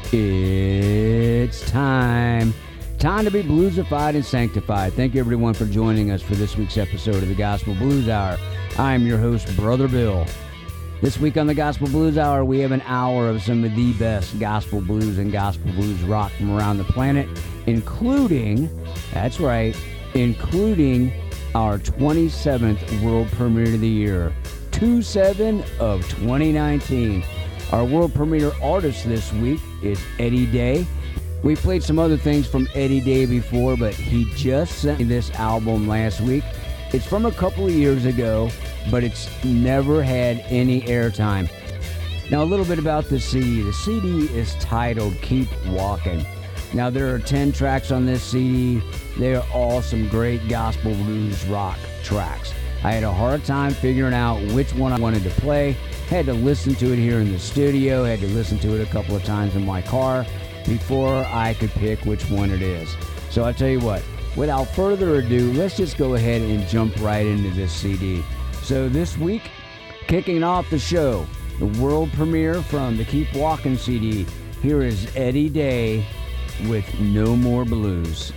It's time. Time to be bluesified and sanctified. Thank you, everyone, for joining us for this week's episode of the Gospel Blues Hour. I am your host, Brother Bill. This week on the Gospel Blues Hour, we have an hour of some of the best gospel blues and gospel blues rock from around the planet, including, that's right, including our 27th world premiere of the year, 2/7 of 2019. Our world premiere artist this week is Eddie Day. We played some other things from Eddie Day before, but he just sent me this album last week. It's from a couple of years ago, but it's never had any airtime. Now, a little bit about the CD. The CD is titled Keep Walking. Now, there are 10 tracks on this CD. They are all some great gospel blues rock tracks. I had a hard time figuring out which one I wanted to play. Had to listen to it here in the studio. Had to listen to it a couple of times in my car before I could pick which one it is. So I'll tell you what, without further ado, let's just go ahead and jump right into this CD. So this week, kicking off the show, the world premiere from the Keep Walking CD, here is Eddie Day with No More Blues.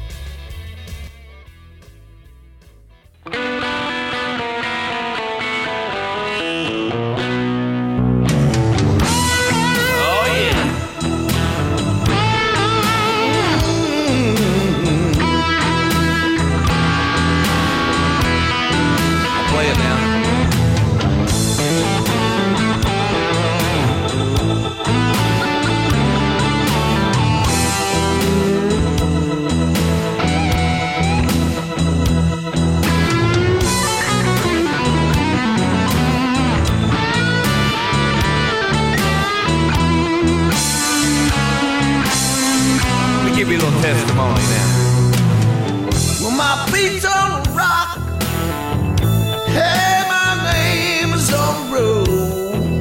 Testimony now. Well, my feet's on the rock. Hey, my name is on the road.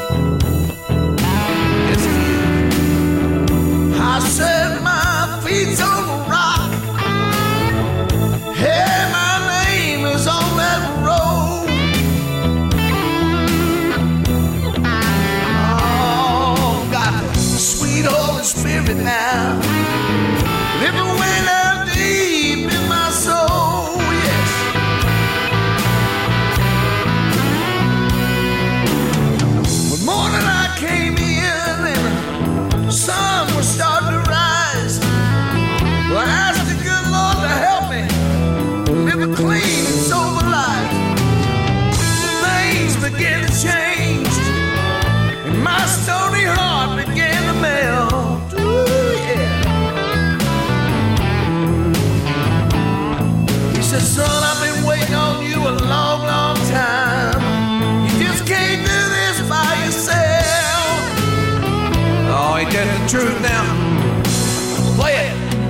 Yes, it is. I said my feet's on the rock. Hey, my name is on that road. Oh, got the sweet Holy Spirit now. Living way down deep in my soul, yes. One morning I came in and the sun was starting to rise. Well, I asked the good Lord to help me live a clean and sober life. Things began to change and my stony heart began to melt. Ooh, yeah. Son, I've been waiting on you a long, long time. You just can't do this by yourself. Oh, ain't that the truth now? Play it.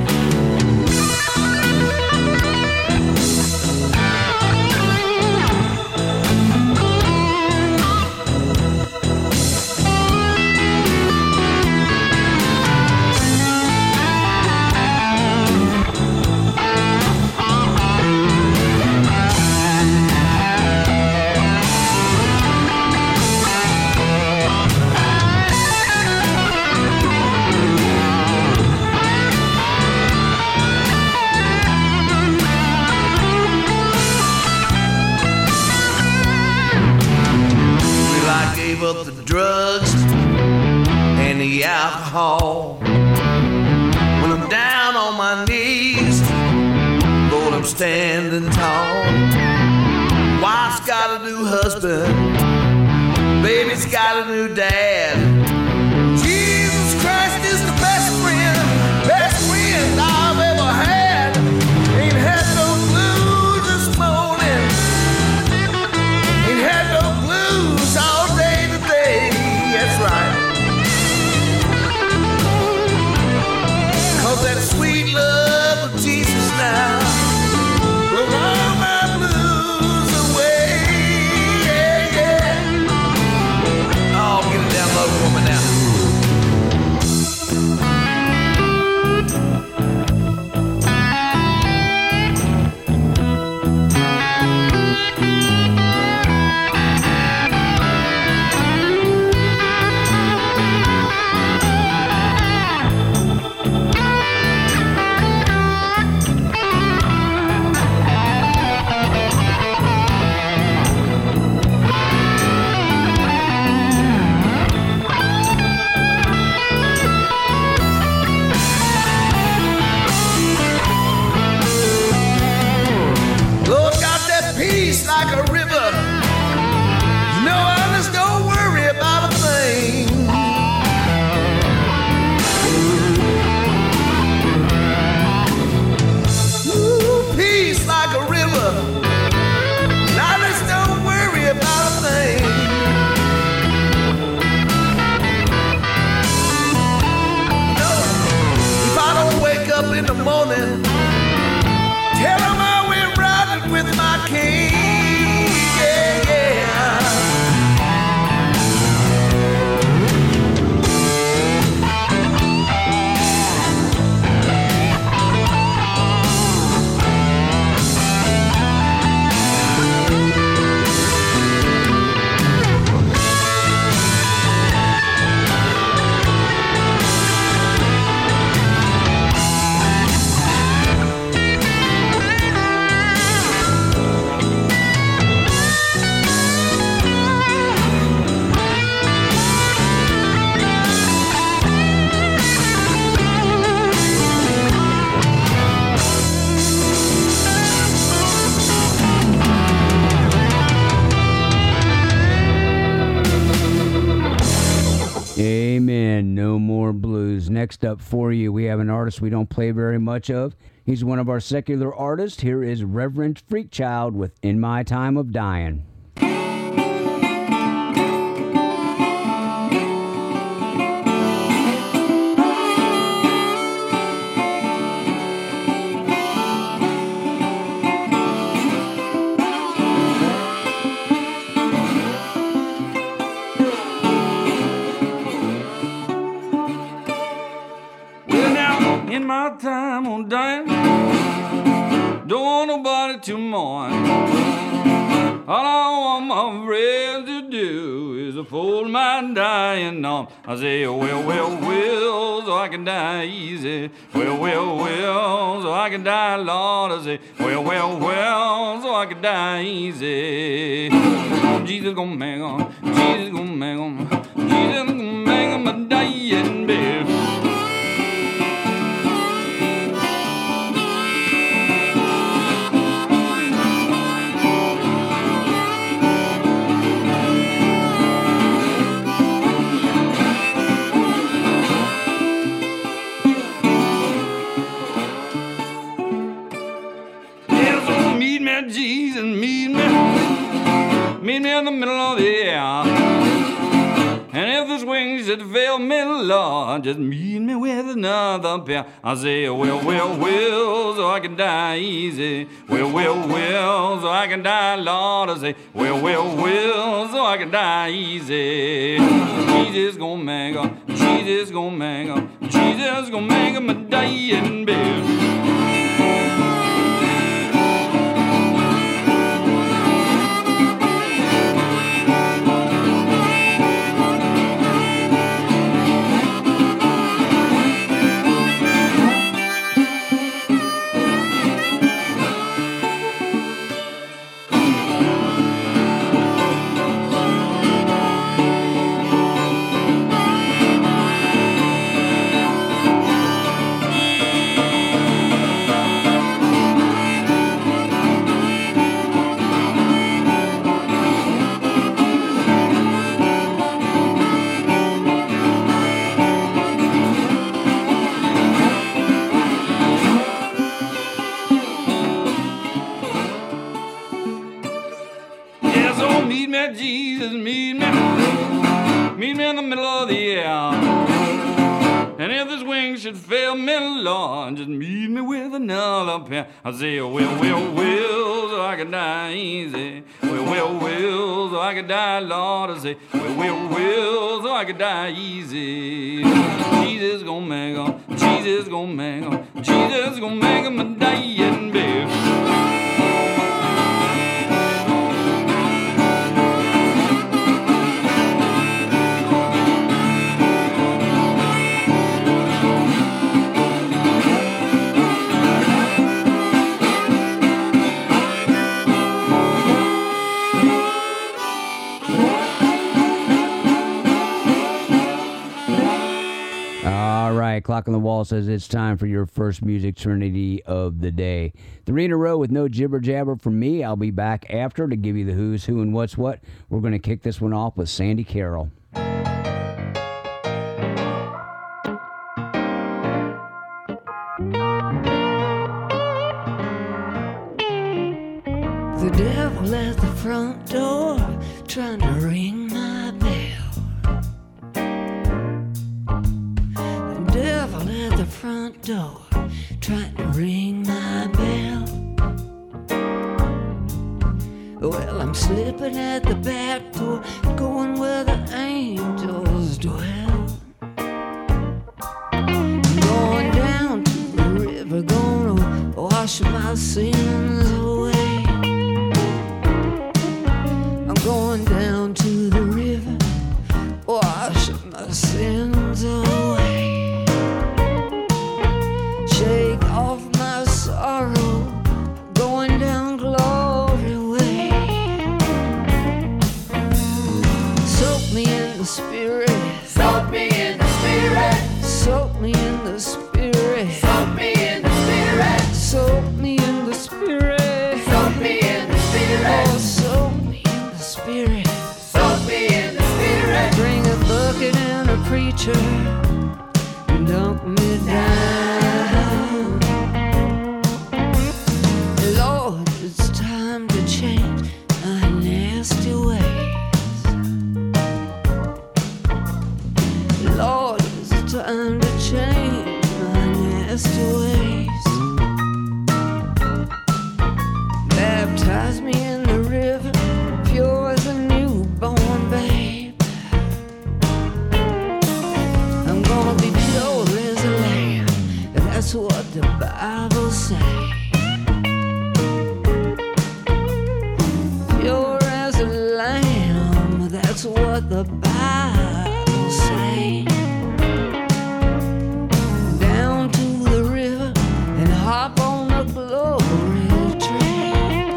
Up the drugs and the alcohol. When I'm down on my knees, Lord, I'm standing tall. Wife's got a new husband, baby's got a new dad. Jesus Christ is the best friend I've ever had. Ain't had no blues this morning, ain't had no blues all day. That's right. 'Cause that sweet love of Jesus now will all my blues away. Yeah, yeah. Oh, get it down low for me. like a river. You know I just don't worry about a thing. Ooh, peace like a river. And I just don't worry about a thing. No, if I don't wake up in the morning, tell them I went riding with my king. Yeah, yeah. Amen. No more blues. Next up for you, we have an artist we don't play very much of. He's one of our secular artists. Here is Reverend Freakchild with In My Time of Dying. In my time on dying, don't want nobody to mourn. All I want my friends to do is to fold my dying arm. I say, well, so I can die easy. Well, so I can die, Lord. I say, well, so I can die easy. Jesus gonna make 'em, Jesus gonna make 'em, Jesus gonna make 'em a dying baby. Jesus, meet me in the middle of the air. And if the swings should fail me, Lord, just meet me with another pair. I say, well, so I can die easy. Well, so I can die, Lord. I say, well, so I can die easy. Jesus gonna make 'em, Jesus gonna make 'em, Jesus gonna make 'em a dying baby. Jesus, meet me in the middle of the air. And if this wing should fail me, Lord, just meet me with another pair. I say, well, so I can die easy. Well, so I can die, Lord. I say, well, so I can die easy. Jesus gonna make 'em, Jesus gonna make 'em, Jesus gonna make 'em a dying baby. clock on the wall says it's time for your first music trinity of the day. 3 in a row with no jibber jabber from me. I'll be back after to give you the who's who and what's what. We're going to kick this one off with Sandy Carroll. The devil at the front door trying to ring my bell. The devil at the front door trying to ring my bell. Well, I'm slipping at the back door, going where the angels dwell. Going down to the river, gonna wash my sins away. Going down to the river, wash my sins away. Shake off my sorrow, going down glory way. Soak me in the spirit, Soak me in the spirit, soak me in the spirit, soak me in the spirit, soak me in the spirit, soak me in the spirit, oh, soak me in the spirit. soak me in the spirit. Bring a bucket and a preacher and dump me down. Lord, it's time to change my nasty ways. Lord, it's time to change my nasty ways. Baptize me in the river, pure as a newborn babe. I'm gonna be pure as a lamb, and that's what the Bible says. Pure as a lamb, that's what the Bible says. Down to the river and hop on the glory train.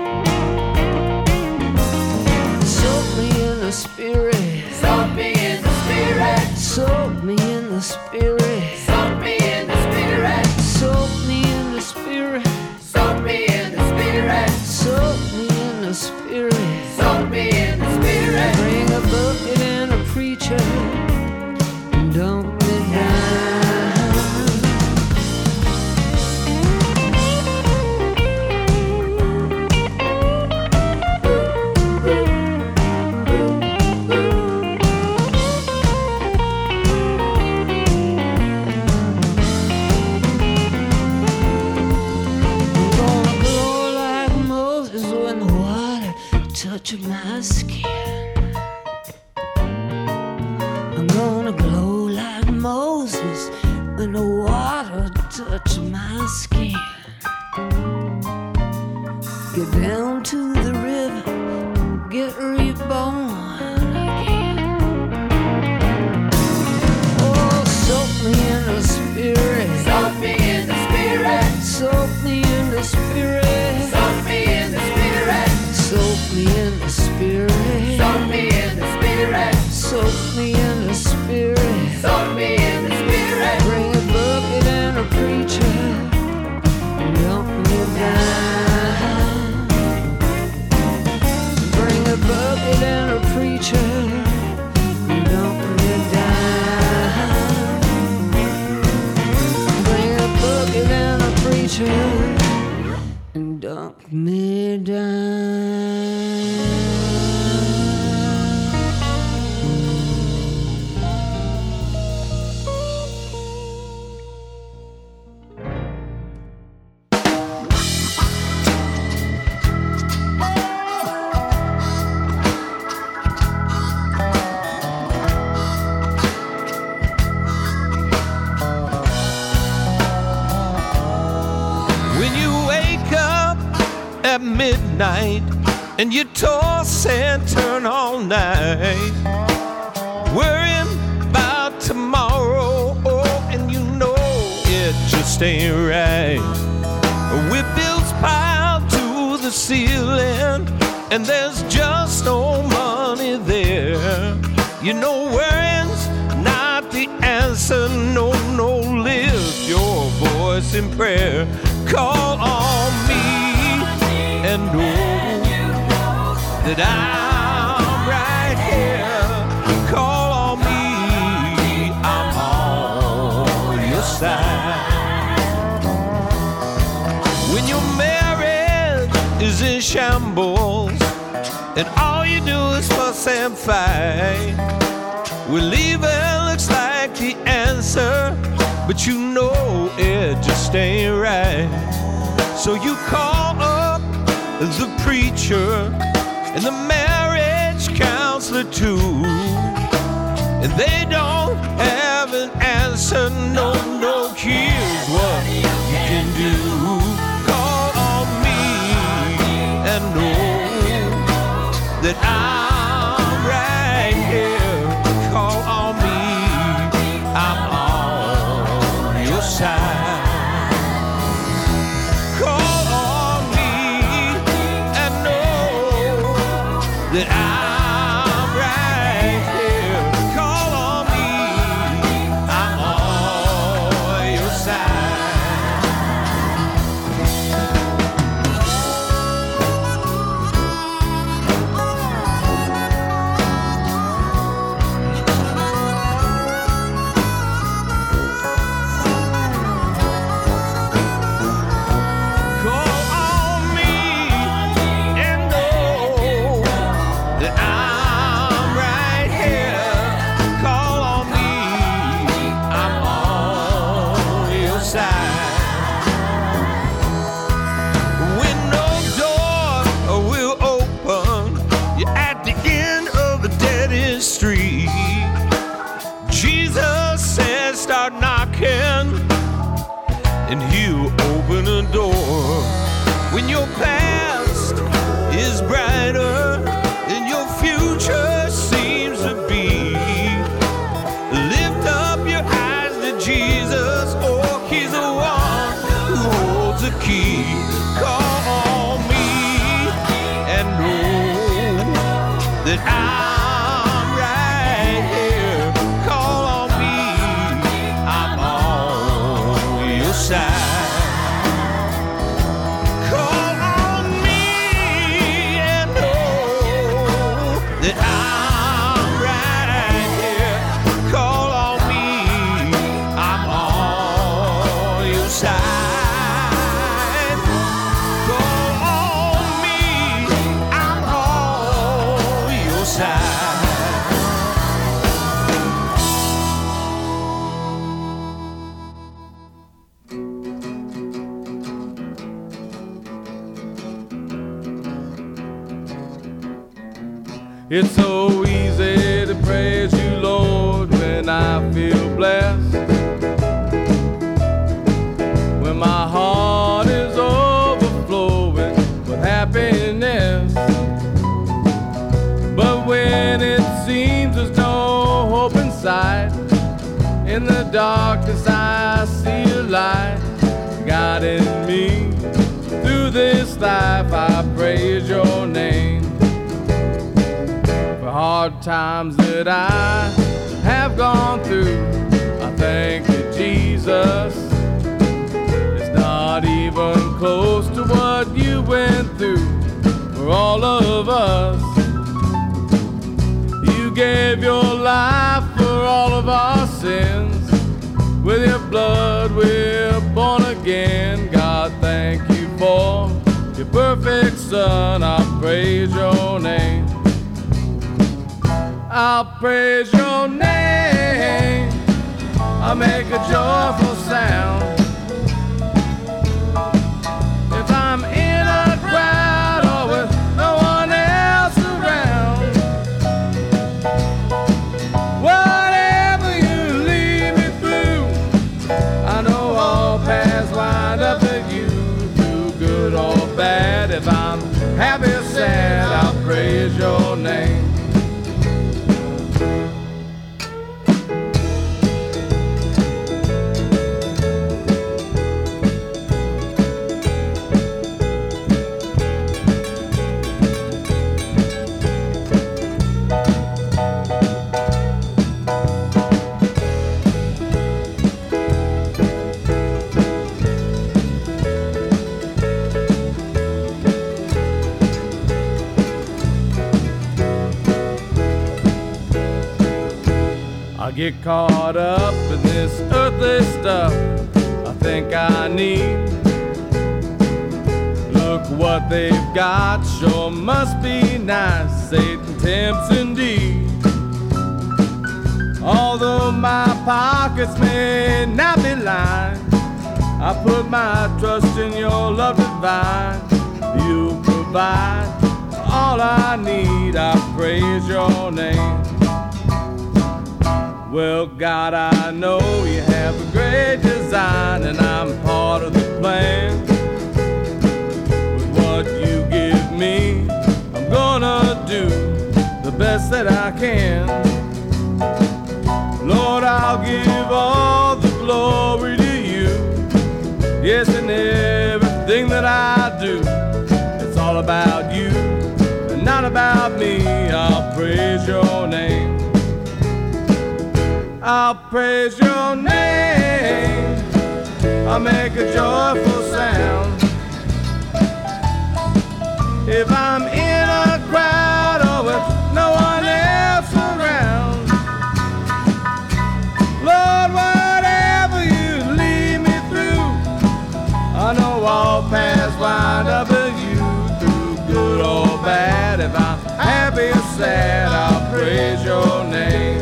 Soak me in the spirit, Soak me in the spirit, soak me in the spirit, soak me in the spirit, soak me in the spirit, soak me in the spirit, soak me in the spirit. soak me in the spirit. Bring a bucket and a preacher and dump me down. I'm gonna glow like Moses when the water touches my skin. I'm gonna glow like Moses when the water touches my skin. Get down to the river, get reborn again. Oh, soak me in the spirit, Soak me in the spirit, soak me in the spirit, soak me in the spirit, soak me in the spirit, soak me in the spirit, soak me in the spirit. soak me in the spirit. Bring a bucket and a preacher and dump me down. Bring a bucket and a preacher and dump me down. Bring a bucket and a preacher and dump me down. When you wake up at midnight and you toss and turn all night, worrying about tomorrow, oh, and you know it just ain't right. With bills piled to the ceiling and there's just no money there, you know worrying's not the answer, no, no, live voice in prayer. Call on me and know that I'm right here. Call on me, I'm on your side. When your marriage is in shambles and all you do is fuss and fight, well, leaving looks like the answer, but you know it just ain't right. So you call up the preacher and the marriage counselor too, and they don't have an answer. No, here's what you can do. Call on me and know that I'm right here. Call on me, I'm on your side. Call on me and know that I'm right here. Call on me, I'm on your side. Street. Jesus says start knocking and he'll open a door. When your past is brighter than your future seems to be, lift up your eyes to Jesus, oh, he's the one who holds the key. Call on me and know that I'm It's so easy to praise you, Lord, when I feel blessed. When my heart is overflowing with happiness. But when it seems there's no hope in sight, in the darkness I see a light guiding me. Through this life I praise your name. Hard times that I have gone through, I thank you, Jesus. It's not even close to what you went through for all of us. You gave your life for all of our sins. With your blood we're born again. God, thank you for your perfect Son. I praise your name. I'll praise your name. I'll make a joyful sound. If I'm in a crowd or with no one else around, whatever you lead me through, I know all paths wind up at you. Through good or bad, if I'm happy or sad, I'll praise your name. I get caught up in this earthly stuff I think I need. Look what they've got, sure must be nice. Satan tempts indeed. Although my pockets may not be lined, I put my trust in your love divine. You provide all I need, I praise your name. Well, God, I know you have a great design, and I'm part of the plan. With what you give me, I'm gonna do the best that I can. Lord, I'll give all the glory to you. Yes, in everything that I do, it's all about you and not about me. I'll praise your name. I'll praise your name. I'll make a joyful sound. If I'm in a crowd or with no one else around, Lord, whatever you lead me through, I know all paths wind up with you. Through good or bad, if I'm happy or sad, I'll praise your name.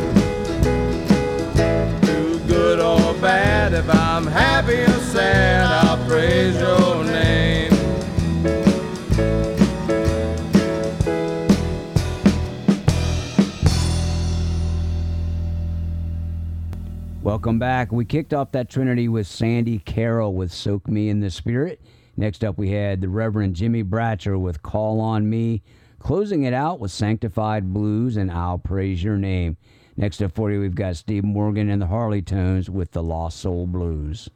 Good or bad, if I'm happy or sad, I'll praise your name. Welcome back. We kicked off that Trinity with Sandy Carroll with Soak Me in the Spirit. Next up, we had the Reverend Jimmy Bratcher with Call on Me. Closing it out with Sanctified Blues and I'll Praise Your Name. Next up for you, we've got Steve Morgan and the Harley Tones with the Lost Soul Blues.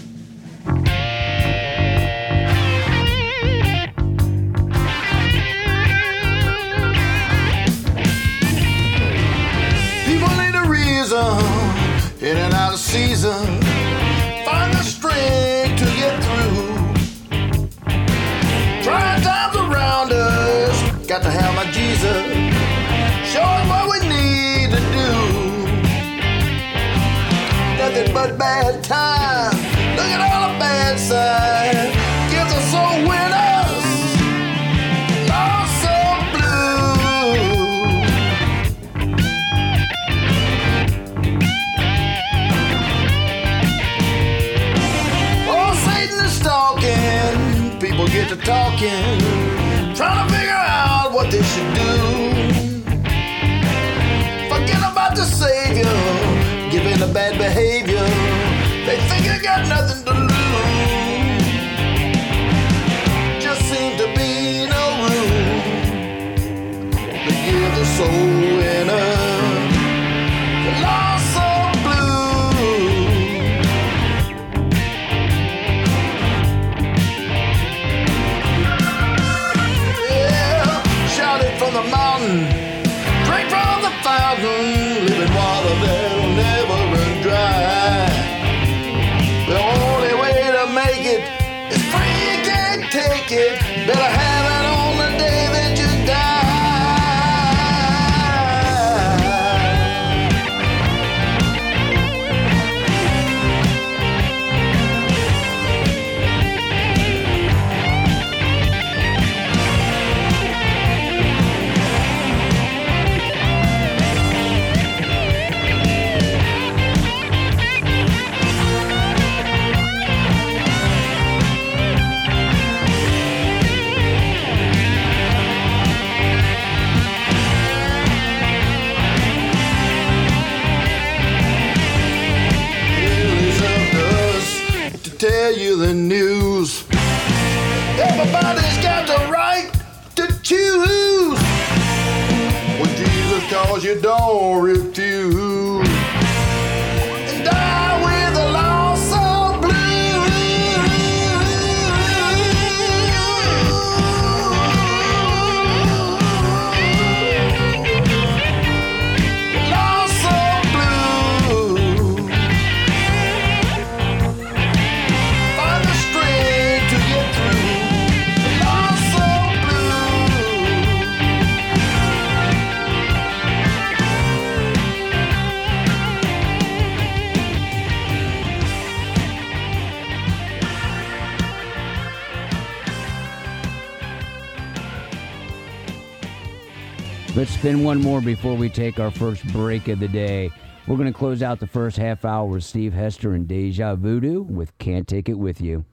People need a reason, in and out of season, find the strength to get through. Trying times around us, got to have my Jesus, show us what we need to do. Nothing but bad time, look at all the bad side, gives us soul winners, lost soul blue. Oh, Satan is stalking, people get to talking, trying to figure out what they should do. Forget about the Savior, give in to bad behavior. They think they got nothing to lose. Just seem to be no room to give the soul winner the lost soul blue. Yeah, shout it from the mountain, drink from the fountain, living water that'll never run dry. The only way to make it is free, you can't take it. Better have it on the day that you die. Tell you the news. Everybody's got the right to choose. When Jesus calls you, don't refuse. And die with a lost soul blue. Lost soul blue. Find the strength to get through. Lost soul blue. Let's spin one more before we take our first break of the day. We're going to close out the first half hour with Steve Hester and Deja Voodoo with Can't Take It With You.